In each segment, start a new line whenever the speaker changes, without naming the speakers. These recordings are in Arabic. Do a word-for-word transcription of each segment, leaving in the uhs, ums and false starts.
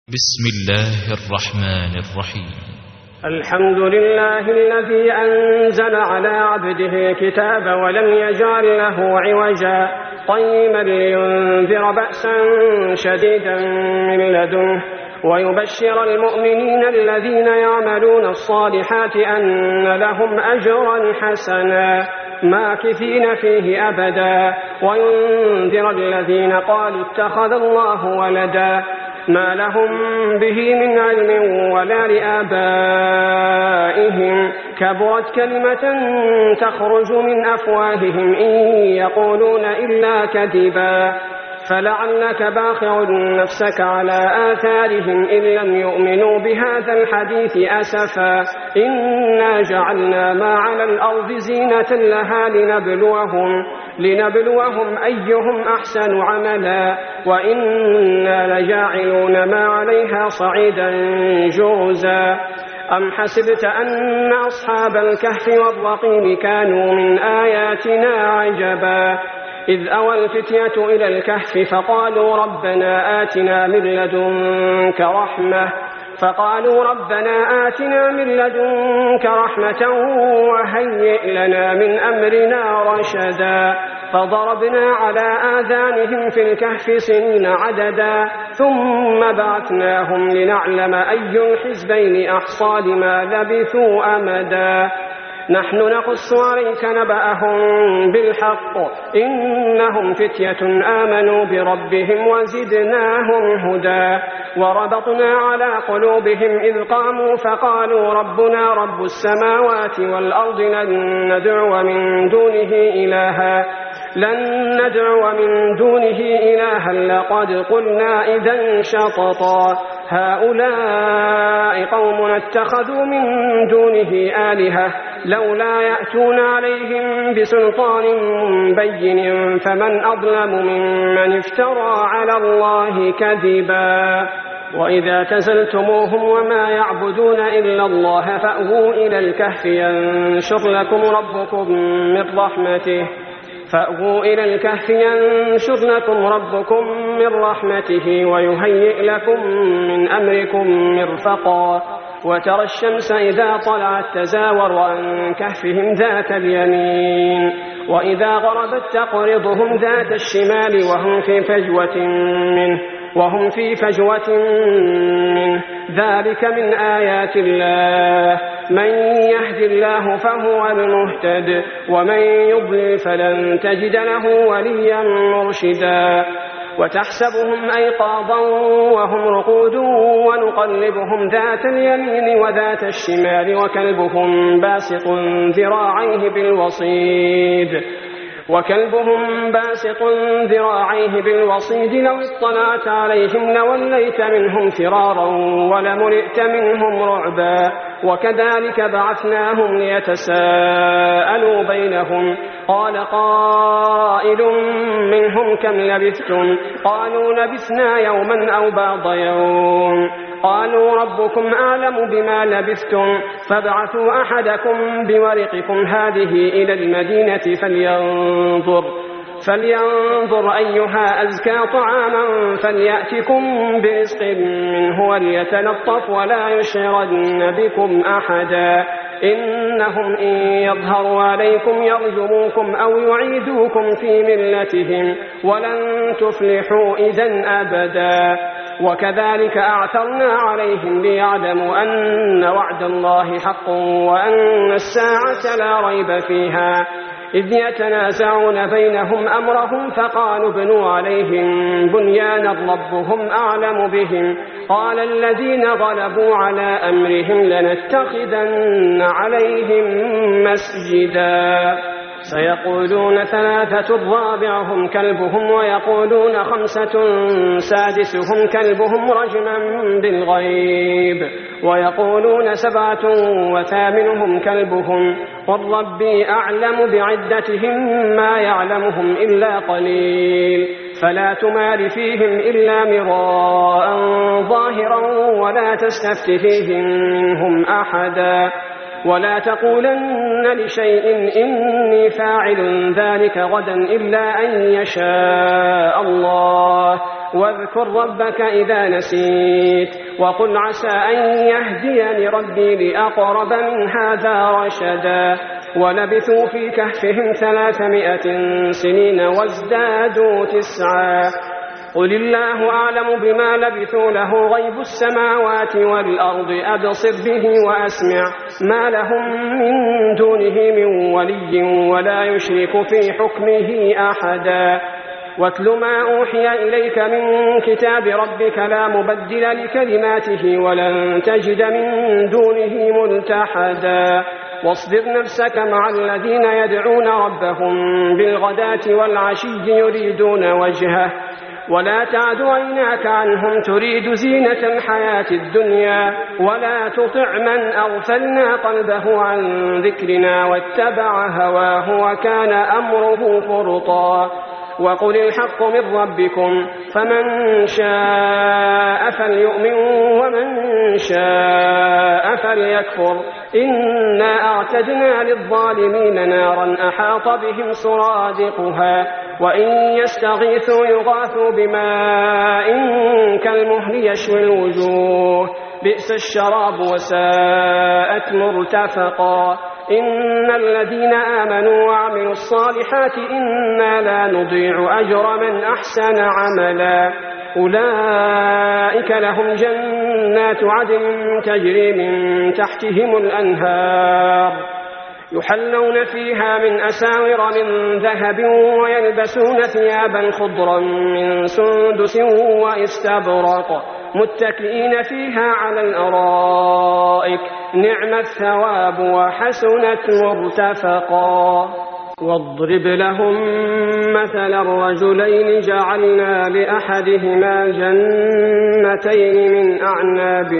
بسم الله الرحمن الرحيم.
الحمد لله الذي أنزل على عبده الكتاب ولم يجعل له عوجا قيما لينذر بأسا شديدا من لدنه ويبشر المؤمنين الذين يعملون الصالحات أن لهم أجرا حسنا ماكثين فيه أبدا وينذر الذين قالوا اتخذ الله ولدا ما لهم به من علم ولا لآبائهم كبرت كلمة تخرج من أفواههم إن يقولون إلا كذبا فلعلك باخع نفسك على آثارهم إن لم يؤمنوا بهذا الحديث أسفا إنا جعلنا ما على الأرض زينة لها لنبلوهم لنبلوهم أيهم أحسن عملا وإنا لجاعلون ما عليها صعيدا جرزا أم حسبت أن أصحاب الكهف والرقيم كانوا من آياتنا عجبا إذ أوى الفتية إلى الكهف فقالوا ربنا آتنا من لدنك رحمة فقالوا ربنا آتنا من لدنك رحمة وهيئ لنا من أمرنا رشدا فضربنا على آذانهم في الكهف سنين عددا ثم بعثناهم لنعلم أي الحزبين أحصى لما لبثوا أمدا نحن نقص عليك نبأهم بالحق إنهم فتية آمنوا بربهم وزدناهم هدى وربطنا على قلوبهم إذ قاموا فقالوا ربنا رب السماوات والأرض لن ندعو من دونه إلها لن ندعو من دونه إلها لقد قلنا إذا شططا هؤلاء قوم اتخذوا من دونه آلهة لولا يأتون عليهم بسلطان بين فمن أظلم ممن افترى على الله كذبا وإذا تزلتموهم وما يعبدون إلا الله فأووا إلى الكهف ينشر لكم ربكم من رحمته فأووا إلى الكهف ينشر لكم ربكم من رحمته ويهيئ لكم من أمركم مرفقا وترى الشمس إذا طلعت تزاور عن كهفهم ذات اليمين وإذا غربت تقرضهم ذات الشمال وهم في فجوة منه وهم في فجوة منه ذلك من آيات الله من يهد الله فهو المهتد ومن يضلل فلن تجد له وليا مرشدا وتحسبهم أيقاظا وهم رقود ونقلبهم ذات اليمين وذات الشمال وكلبهم باسط ذراعيه بالوصيد وكلبهم باسط ذراعيه بالوصيد لو اطلعت عليهم لوليت منهم فرارا ولملئت منهم رعبا وكذلك بعثناهم ليتساءلوا بينهم قال قائل منهم كم لبثتم قالوا لبثنا يوما أو بعض يوم قالوا ربكم أعلم بما لبثتم فابعثوا أحدكم بورقكم هذه إلى المدينة فلينظر فلينظر أيها أزكى طعاما فليأتكم برزق منه وليتلطف ولا يشعرن بكم أحدا إنهم إن يظهروا عليكم يرجموكم أو يعيدوكم في ملتهم ولن تفلحوا إذن أبدا وكذلك أعثرنا عليهم ليعلموا أن وعد الله حق وأن الساعة لا ريب فيها إذ يتنازعون بينهم أمرهم فقالوا ابنوا عليهم بنيانا ربهم أعلم بهم قال الذين غلبوا على أمرهم لنتخذن عليهم مسجدا سيقولون ثلاثة رابعهم كلبهم ويقولون خمسة سادسهم كلبهم رجما بالغيب ويقولون سبعة وثامنهم كلبهم قل ربي أعلم بعدتهم ما يعلمهم إلا قليل فلا تمار فيهم إلا مراء ظاهرا ولا تستفت فيهم منهم أحدا ولا تقولن لشيء إني فاعل ذلك غدا إلا أن يشاء الله واذكر ربك إذا نسيت وقل عسى أن يهديني ربي لأقرب من هذا رشدا ولبثوا في كهفهم ثلاثمائة سنين وازدادوا تسعا قل الله أعلم بما لبثوا له غيب السماوات والأرض أبصر به وأسمع ما لهم من دونه من ولي ولا يشرك في حكمه أحدا واتل ما أوحي إليك من كتاب ربك لا مبدل لكلماته ولن تجد من دونه ملتحدا واصبر نفسك مع الذين يدعون ربهم بالغداة والعشي يريدون وجهه ولا تعد عيناك عنهم تريد زينة الحياة الدنيا ولا تطع من أغفلنا قلبه عن ذكرنا واتبع هواه وكان أمره فرطا وقل الحق من ربكم فمن شاء فليؤمن ومن شاء فليكفر إنا أعتدنا للظالمين نارا أحاط بهم سرادقها وإن يستغيثوا يغاثوا بماء كالمهل يشوي الوجوه بئس الشراب وساءت مرتفقا إن الذين آمنوا وعملوا الصالحات إنا لا نضيع أجر من أحسن عملا أولئك لهم جنات عدن تجري من تحتهم الأنهار يحلون فيها من أساور من ذهب ويلبسون ثيابا خضرا من سندس واستبرق متكئين فيها على الأرائك نعم الثواب وحسنت مرتفقا واضرب لهم مثل الرجلين جعلنا لأحدهما جنتين من أعناب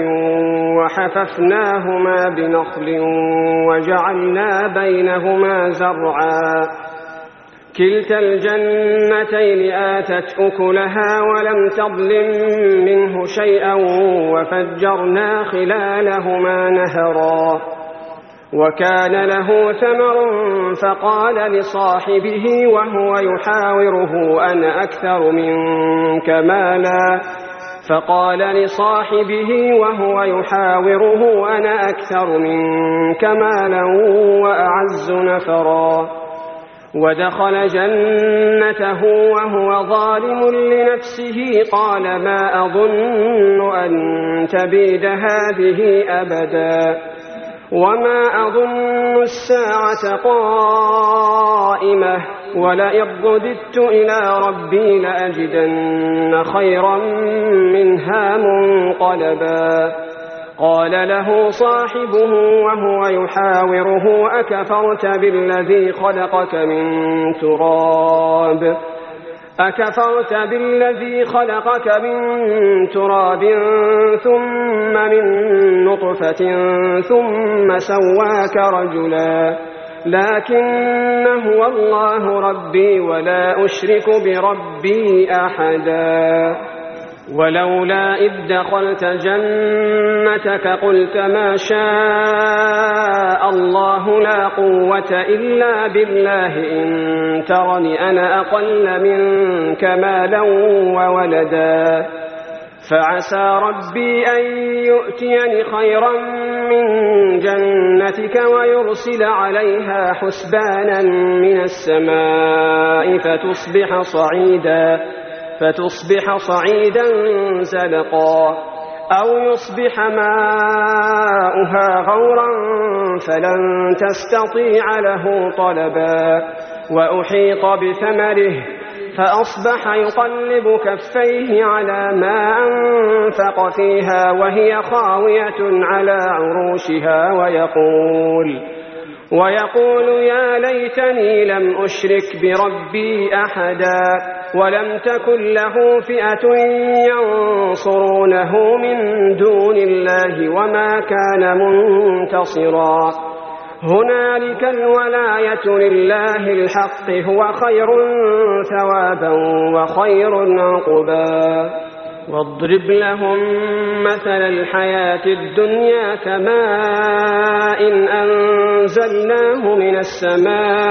وحففناهما بنخل وجعلنا بينهما زرعا كلتا الجنتين آتت أكلها ولم تظلم منه شيئا وفجرنا خلالهما نهرا وكان له ثمر فقال لصاحبه وهو يحاوره أنا أكثر منك مالا فقال لصاحبه وهو يحاوره أنا أكثر منك مالا وأعز نفرا ودخل جنته وهو ظالم لنفسه قال ما أظن أن تبيد هذه أبدا وما أظن الساعة قائمة ولئن رددت إلى ربي لأجدن خيرا منها منقلبا قال له صاحبه وهو يحاوره أكفرت بالذي خلقك من تراب أكفرت بالذي خلقك من تراب ثم من نطفة ثم سواك رجلا لكن هو الله ربي ولا أشرك بربي أحدا ولولا إذ دخلت جنتك قلت ما شاء الله لا قوة إلا بالله إن ترني أنا أقل منك مالا وولدا فعسى ربي أن يؤتيني خيرا من جنتك ويرسل عليها حسبانا من السماء فتصبح صعيدا فتصبح صعيدا زلقا أو يصبح ماؤها غورا فلن تستطيع له طلبا وأحيط بثمره فأصبح يقلب كفيه على ما أنفق فيها وهي خاوية على عروشها ويقول ويقول يا ليتني لم أشرك بربي أحدا ولم تكن له فئة ينصرونه من دون الله وما كان منتصرا هنالك الولاية لله الحق هو خير ثوابا وخير عقبا واضرب لهم مثل الحياة الدنيا كماء أنزلناه من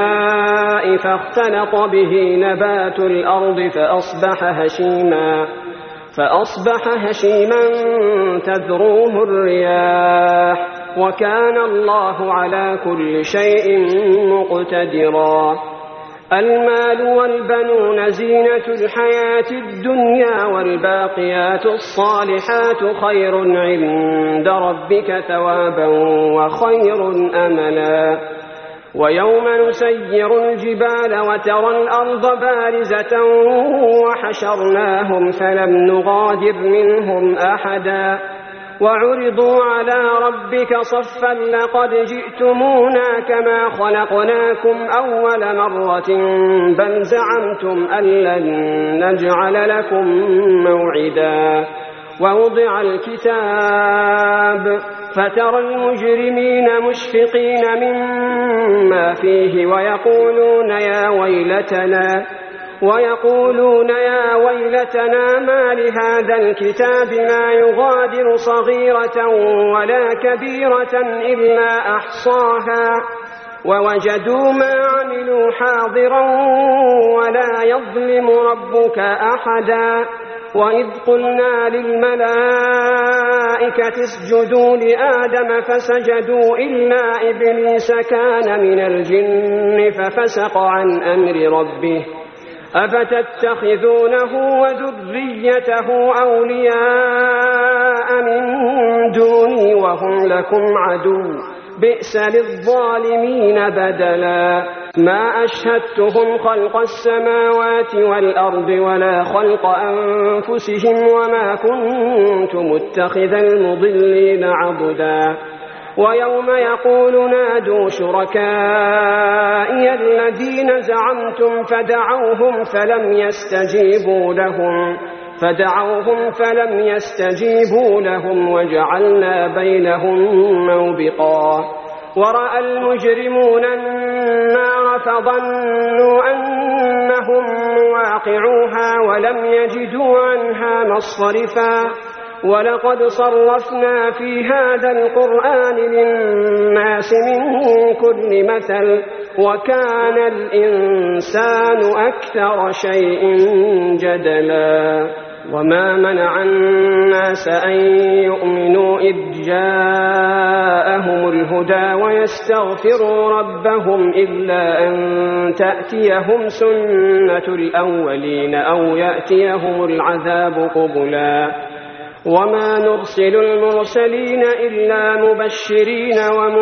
السماء فاختلط به نبات الأرض فأصبح هشيما فأصبح هشيما تذروه الرياح وكان الله على كل شيء مقتدرا. المال والبنون زينة الحياة الدنيا والباقيات الصالحات خير عند ربك ثوابا وخير أملا. ويوم نسير الجبال وترى الأرض بارزة وحشرناهم فلم نغادر منهم أحدا وعرضوا على ربك صفا لقد جئتمونا كما خلقناكم أول مرة بل زعمتم أن لن نجعل لكم موعدا. ووضع الكتاب فترى المجرمين مشفقين مما فيه ويقولون يا ويلتنا ويقولون يا ويلتنا ما لهذا الكتاب لا يغادر صغيرة ولا كبيرة إلا أحصاها ووجدوا ما عملوا حاضرا ولا يظلم ربك أحدا. وإذ قلنا للملائكة اسجدوا لآدم فسجدوا إلا إبليس كان من الجن ففسق عن أمر ربه أفتتخذونه وذريته أولياء من دوني وهم لكم عدو بئس للظالمين بدلا. ما أشهدتهم خلق السماوات والأرض ولا خلق أنفسهم وما كنت متخذ المضلين عضدا. ويوم يقول نادوا شركائي الذين زعمتم فدعوهم فلم يستجيبوا لهم فدعوهم فلم يستجيبوا لهم وجعلنا بينهم موبقا. ورأى المجرمون النار فظنوا أنهم مواقعوها ولم يجدوا عنها مصرفا. ولقد صرفنا في هذا القرآن للناس من كل مثل وكان الإنسان أكثر شيء جدلا. وما منع الناس أن يؤمنوا إذ جاءهم الهدى ويستغفروا ربهم إلا أن تأتيهم سنة الأولين أو يأتيهم العذاب قبلا. وما نرسل المرسلين إلا مبشرين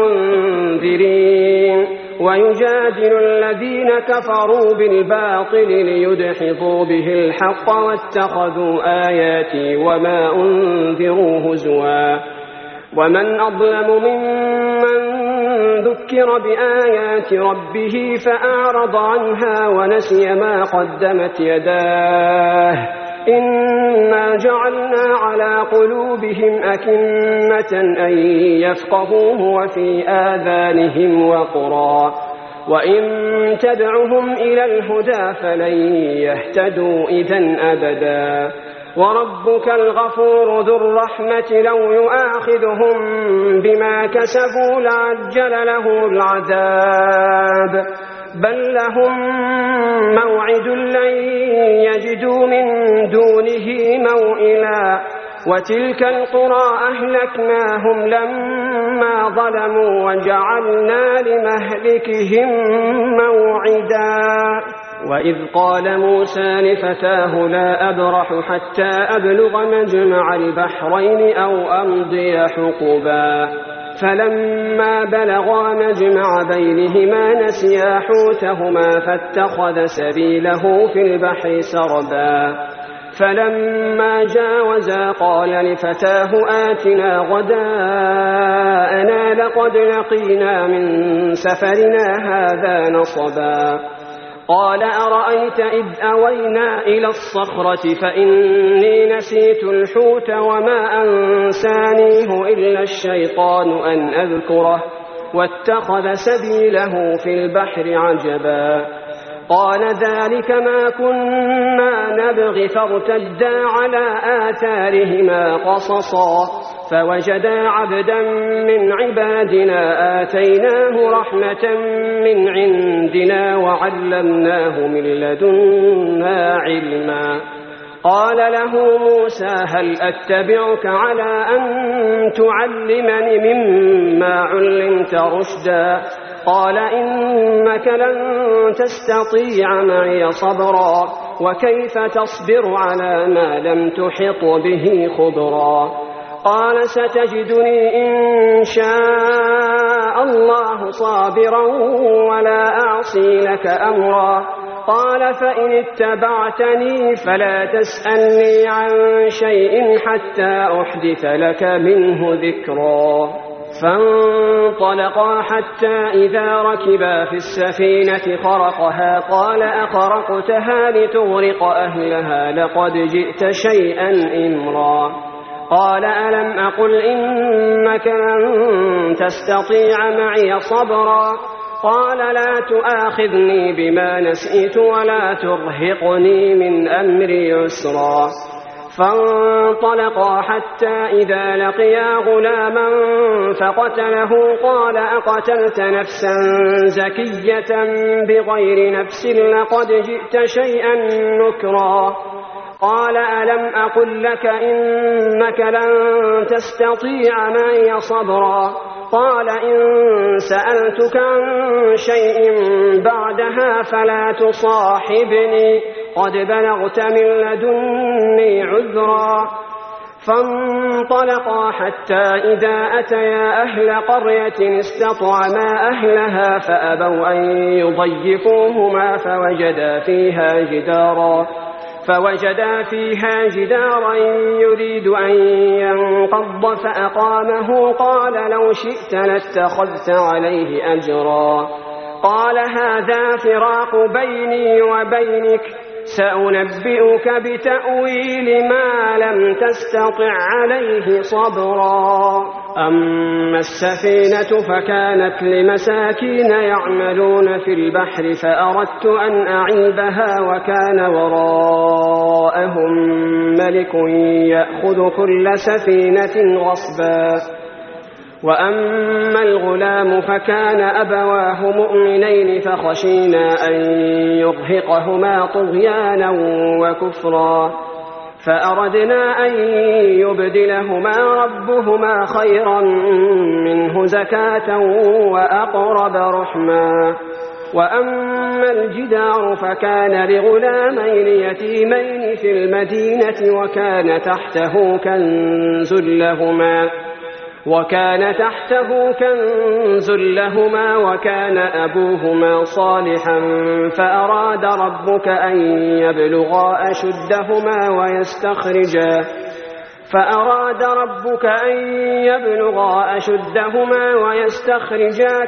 ومنذرين ويجادل الذين كفروا بالباطل ليدحضوا به الحق واتخذوا آياتي وما أنذروا هزوا. ومن أظلم ممن ذكر بآيات ربه فأعرض عنها ونسي ما قدمت يداه إنا جعلنا على قلوبهم أكنة أن يفقهوه وفي آذانهم وقرا وإن تدعهم إلى الهدى فلن يهتدوا إذن أبدا. وربك الغفور ذو الرحمة لو يؤاخذهم بما كسبوا لعجل لهم العذاب بل لهم موعد لن يجدوا من دونه موئلا. وتلك القرى أهلكناهم لما ظلموا وجعلنا لمهلكهم موعدا. وإذ قال موسى لفتاه لا أبرح حتى أبلغ مجمع البحرين أو أمضي حقبا فلما بلغا مجمع بينهما نسيا حوتهما فاتخذ سبيله في البحر سربا فلما جاوزا قال لفتاه آتنا غداءنا لقد لقينا من سفرنا هذا نصبا قال أرأيت إذ أوينا إلى الصخرة فإني نسيت الحوت وما أنسانيه إلا الشيطان أن أذكره واتخذ سبيله في البحر عجبا قال ذلك ما كنا نبغي فارتدا على آثارهما قصصا فوجدا عبدا من عبادنا آتيناه رحمة من عندنا وعلمناه من لدنا علما قال له موسى هل أتبعك على أن تعلمني مما علمت رشدا قال إنك لن تستطيع معي صبرا وكيف تصبر على ما لم تحط به خبرا قال ستجدني إن شاء الله صابرا ولا أعصي لك أمرا قال فإن اتبعتني فلا تسألني عن شيء حتى أحدث لك منه ذكرا فانطلقا حتى إذا ركبا في السفينة خرقها قال أخرقتها لتغرق أهلها لقد جئت شيئا إمرا قال ألم أقل إنك لن تستطيع معي صبرا قال لا تؤاخذني بما نسيت ولا ترهقني من أمري يسرا فانطلقا حتى إذا لقيا غلاما فقتله قال أقتلت نفسا زكية بغير نفس لقد جئت شيئا نكرا قال ألم أقل لك إنك لن تستطيع معي صبرا قال إن سألتك عن شيء بعدها فلا تصاحبني قد بلغت من لدني عذرا فانطلقا حتى إذا أتيا أهل قرية استطعما أهلها فأبوا أن يضيفوهما فوجدا فيها جدارا فوجدا فيها جدارا يريد أن ينقض فأقامه قال لو شئت لاتخذت عليه أجرا قال هذا فراق بيني وبينك سأنبئك بتأويل ما لم تستطع عليه صبرا أما السفينة فكانت لمساكين يعملون في البحر فأردت أن أعيبها وكان وراءهم ملك يأخذ كل سفينة غصبا وأما الغلام فكان أبواه مؤمنين فخشينا أن يرهقهما طغيانا وكفرا فأردنا أن يبدلهما ربهما خيرا منه زكاة وأقرب رحما وأما الجدار فكان لغلامين يتيمين في المدينة وكان تحته كنز لهما وكان تحته كنز لهما وكان أبوهما صالحا فأراد ربك أن يبلغا أشدهما ويستخرجا فأراد ربك أن يبلغا أشدهما ويستخرجا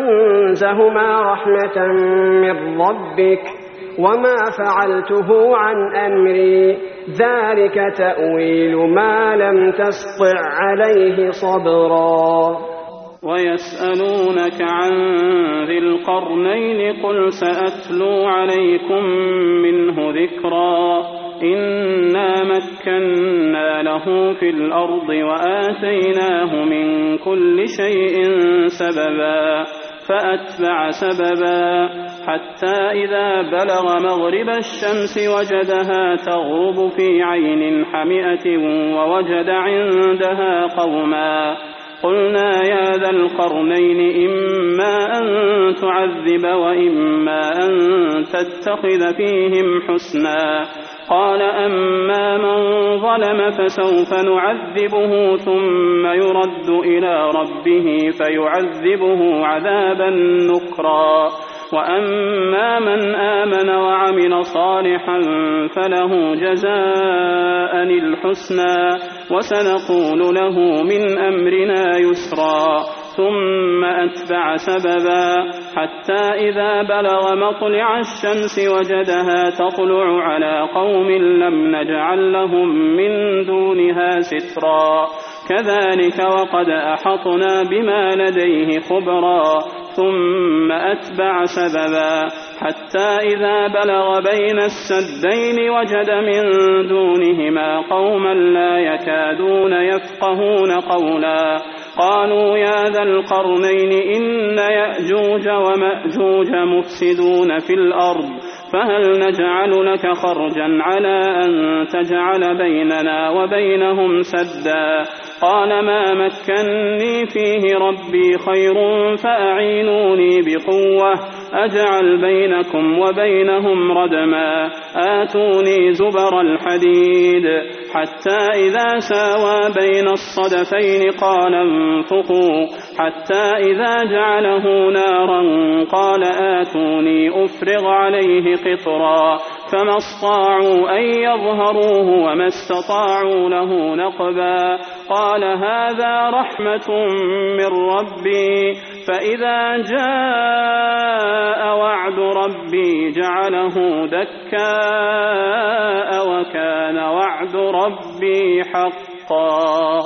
كنزهما رحمة من ربك وما فعلته عن أمري ذلك تأويل ما لم تسطع عليه صبرا
ويسألونك عن ذي القرنين قل سأتلو عليكم منه ذكرا إنا مكنا له في الأرض وآتيناه من كل شيء سببا فأتبع سببا حتى إذا بلغ مغرب الشمس وجدها تغرب في عين حمئة ووجد عندها قوما قلنا يا ذا القرنين إما أن تعذب وإما أن تتخذ فيهم حسنا قال أما من ظلم فسوف نعذبه ثم يرد إلى ربه فيعذبه عذابا نكرا وأما من آمن وعمل صالحا فله جزاء الحسنى وسنقول له من أمرنا يسرا ثم أتبع سببا حتى إذا بلغ مطلع الشمس وجدها تطلع على قوم لم نجعل لهم من دونها سترا كذلك وقد أحطنا بما لديه خبرا ثم أتبع سببا حتى إذا بلغ بين السدين وجد من دونهما قوما لا يكادون يفقهون قولا قالوا يا ذا القرنين إن يأجوج ومأجوج مفسدون في الأرض فهل نجعل لك خرجا على أن تجعل بيننا وبينهم سدا قال ما مكني فيه ربي خير فأعينوني بقوة أجعل بينكم وبينهم ردما آتوني زبر الحديد حتى إذا ساوى بين الصدفين قال انفخوا حتى إذا جعله نارا قال آتوني أفرغ عليه قطرا فما استطاعوا أن يظهروه وما استطاعوا له نقبا قال هذا رحمة من ربي فإذا جاء وعد ربي جعله دكاء وكان وعد ربي حقا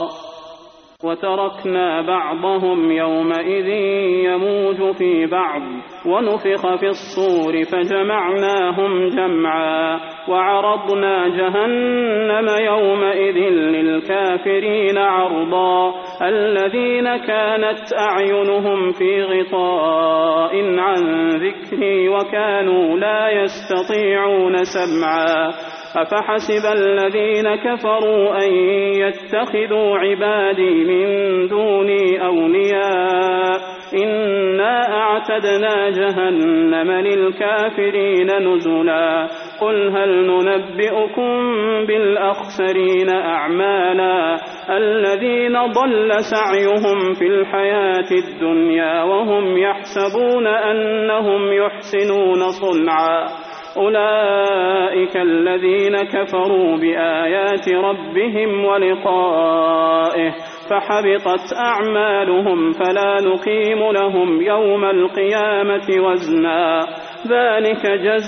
وتركنا بعضهم يومئذ يموج في بعض ونفخ في الصور فجمعناهم جمعا وعرضنا جهنم يومئذ للكافرين عرضا الذين كانت أعينهم في غطاء عن ذكري وكانوا لا يستطيعون سمعا أفحسب الذين كفروا أن يتخذوا عبادي من دوني أولياء إنا أعتدنا جهنم للكافرين نزلا قل هل ننبئكم بالأخسرين أعمالا الذين ضل سعيهم في الحياة الدنيا وهم يحسبون أنهم يحسنون صنعا أولئك الذين كفروا بآيات ربهم ولقائه فحبطت أعمالهم فلا نقيم لهم يوم القيامة وزنا ذلك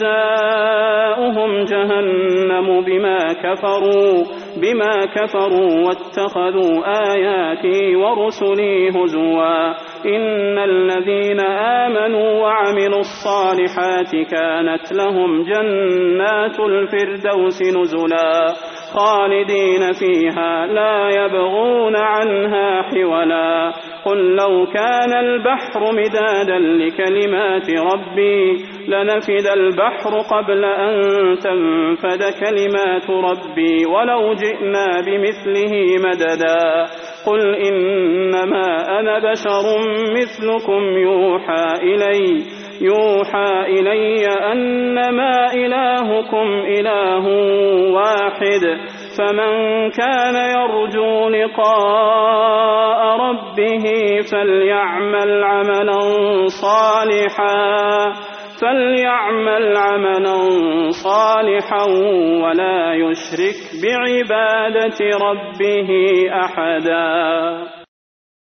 جزاؤهم جهنم بما كفروا بما كفروا واتخذوا آياتي ورسلي هزوا إن الذين آمنوا وعملوا الصالحات كانت لهم جنات الفردوس نزلا خالدين فيها لا يبغون عنها حولا قل لو كان البحر مدادا لكلمات ربي لنفد البحر قبل أن تنفد كلمات ربي ولو جئنا بمثله مددا قل إنما أنا بشر مثلكم يوحى إلي يوحى إلي أنما إلهكم إله واحد فمن كان يرجو لقاء ربه فليعمل عملا صالحا فليعمل عملا صالحا ولا يشرك بعبادة ربه أحدا.